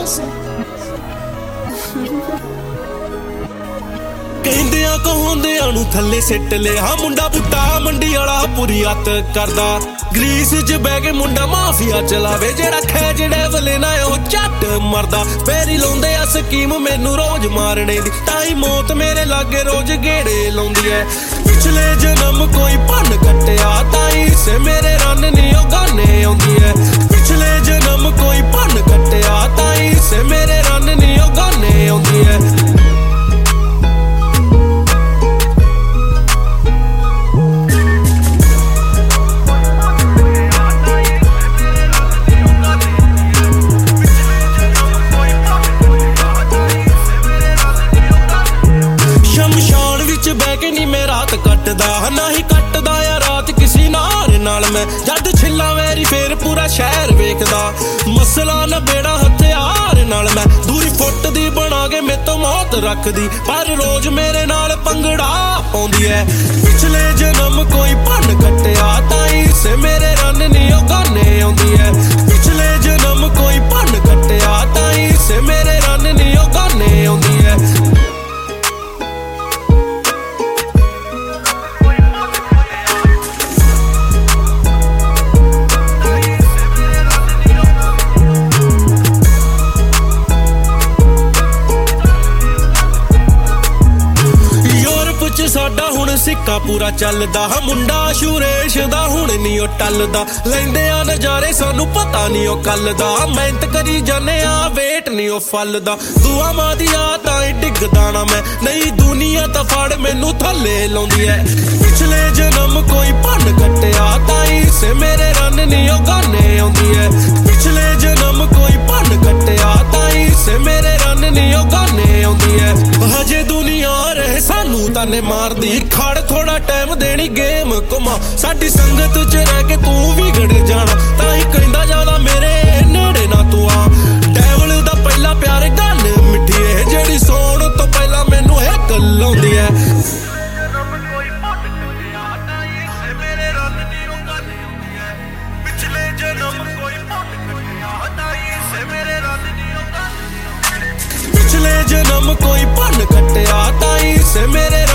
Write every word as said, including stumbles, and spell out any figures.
ਕਹਿੰਦਿਆਂ ਕਹਾਉਂਦਿਆਂ ਨੂੰ ਥੱਲੇ ਸਿੱਟ ਲਿਆ ਮੁੰਡਾ ਬੁੱਟਾ ਮੰਡੀ ਵਾਲਾ ਪੂਰੀ ਅੱਤ ਕਰਦਾ ਗਰੀਸ 'ਚ ਬਹਿ ਕੇ ਮੁੰਡਾ ਮਾਫੀਆ ਚਲਾਵੇ ਜਿਹੜਾ ਖੈ ਜਿਹੜੇ ਵਲੇ ਨਾ ਉਹ ਝੱਟ ਮਰਦਾ ਫੇਰੀ ਲਾਉਂਦੇ ਆ ਸਕੀਮ ਮੈਨੂੰ ਰੋਜ਼ ਮਾਰਨੇ ਦੀ ਤਾਈ ਮੌਤ ਮੇਰੇ ਲਾਗੇ ਰੋਜ਼ ਗੇੜੇ ਲਾਉਂਦੀ ਐ ਪਿਛਲੇ ਜਨਮ ਕੋਈ ਭੰਨ ਕੱਟਿਆ ਤਾਈ ਸੇ ਮੇਰੇ ਰੰਨ ਨੀ ਉਹ ਗਾਨੇ ਆਉਂਦੀ ਐ ਪਿਛਲੇ ਜਨਮ ਕੋਈ ਭੰਨ ਕੱਟਿਆ ਤਾਈ ਸੇ ਮੇਰੇ ਰੰਨ ਨੀ ਉਹ ਗਾਨੇ ਆਉਂਦੀ ਐ ਬਹਿ ਕੇ ਨੀ ਮੈਂ ਰਾਤ ਕੱਟਦਾ ਨਾ ਹੀ ਕੱਟਦਾ ਆ ਰਾਤ ਕਿਸੀ ਨਾਰ ਨਾਲ ਮੈਂ ਜਦ ਛਿੱਲਾ ਵੈਰੀ ਫੇਰ ਪੂਰਾ ਸ਼ਹਿਰ ਵੇਖਦਾ ਮਸਲਾ ਨਾ ਬੇੜਾ ਹਥਿਆਰ ਨਾਲ ਮੈਂ ਦੂਰੀ ਫੁੱਟ ਦੀ ਬਣਾ ਕੇ ਮੇਰੇ ਤੋਂ ਮੌਤ ਰੱਖਦੀ ਪਰ ਰੋਜ਼ ਮੇਰੇ ਨਾਲ ਪੰਗੜਾ ਪਾਉਂਦੀ ਐ ਪਿਛਲੇ ਜਨਮ ਕੋਈ ਭੰਨ ਕੱਟਿਆ ਤਾਈ ਸੇ ਮੇਰੇ ਰੰਨ ਨੀ ਉਹ ਗਾਨੇ ਆਉਂਦੀ ਐ ਪਿਛਲੇ ਜਨਮ ਕੋਈ ਭੰਨ ਕੱਟਿਆ ਤਾਈ ਸੇ ਮੇਰੇ ਰੰਨ ਨੀ ਉਹ ਗਾਨੇ ਆਉਂਦੀ ਐ ਸਾਡਾ ਹੁਣ ਸਿੱਕਾ ਪੂਰਾ ਚੱਲਦਾ ਮੁੰਡਾ ਸ਼ੁਰੇਸ਼ ਦਾ ਹੁਣ ਨੀ ਉਹ ਟੱਲਦਾ ਲੈਂਦੇ ਆ ਨਜ਼ਾਰੇ ਸਾਨੂੰ ਪਤਾ ਨੀ ਉਹ ਕੱਲ ਦਾ ਮਿਹਨਤ ਕਰੀ ਜਾਨੇ ਆ ਵੇਟ ਨੀ ਉਹ ਫਲਦਾ ਦੁਆਵਾਂ ਦੀਆਂ ਤਾਂ ਡਿੱਗਦਾ ਨਾ ਮੈਂ ਨਹੀਂ ਦੁਨੀਆ ਤਾਂ ਫੜ ਮੈਨੂੰ ਥੱਲੇ ਲਾਉਂਦੀ ਐ ਪਿਛਲੇ ਜਨਮ ਕੋਈ ਭੰਨ ਕੱਟਿਆ ਤਾਈ ਸੇ ਮੇਰੇ ਰੰਨ ਨੀ ਉਹ ਗਾਨੇ ਆਉਂਦੀ ਐ ਪਿਛਲੇ ਜਨਮ ਕੋਈ ਭੰਨ ਕੱਟਿਆ ਤਾਈ ਸੇ ਮੇਰੇ ਰੰਨ ਨੀ ਉਹ ਗਾਨੇ ਆਉਂਦੀ ਐ ਹਜੇ ਦੁਨੀਆ ਰਹੇ ਸਾਨੂੰ ਤਾਨੇ ਮਾਰਦੀ ਖੜ ਥੋੜਾ ਟਾਈਮ ਦੇਣੀ ਗੇਮ ਘੁਮਾ ਸਾਡੀ ਸੰਗਤ 'ਚ ਰਹਿ ਕੇ ਤੂੰ ਵੀ ਗੜ ਜਾਣਾ ਤਾਂ ਹੀ ਕਹਿੰਦਾ ਜ਼ਿਆਦਾ ਮੇਰੇ ਨੇੜੇ ਨਾ ਤੂੰ ਆ ਡੈਵਲ ਦਾ ਪਹਿਲਾ ਪਿਆਰ ਗੱਲ ਮਿੱਠੀ ਏ ਜਿਹੜੀ ਸੌਣ ਤੋਂ ਪਹਿਲਾਂ ਮੈਨੂੰ ਇੱਕ ਲਾਉਂਦੀ ਐ ਪਿਛਲੇ ਜਨਮ ਕੋਈ ਭੰਨ ਕੱਟਿਆ ਤਾਈ ਸੇ ਮੇਰੇ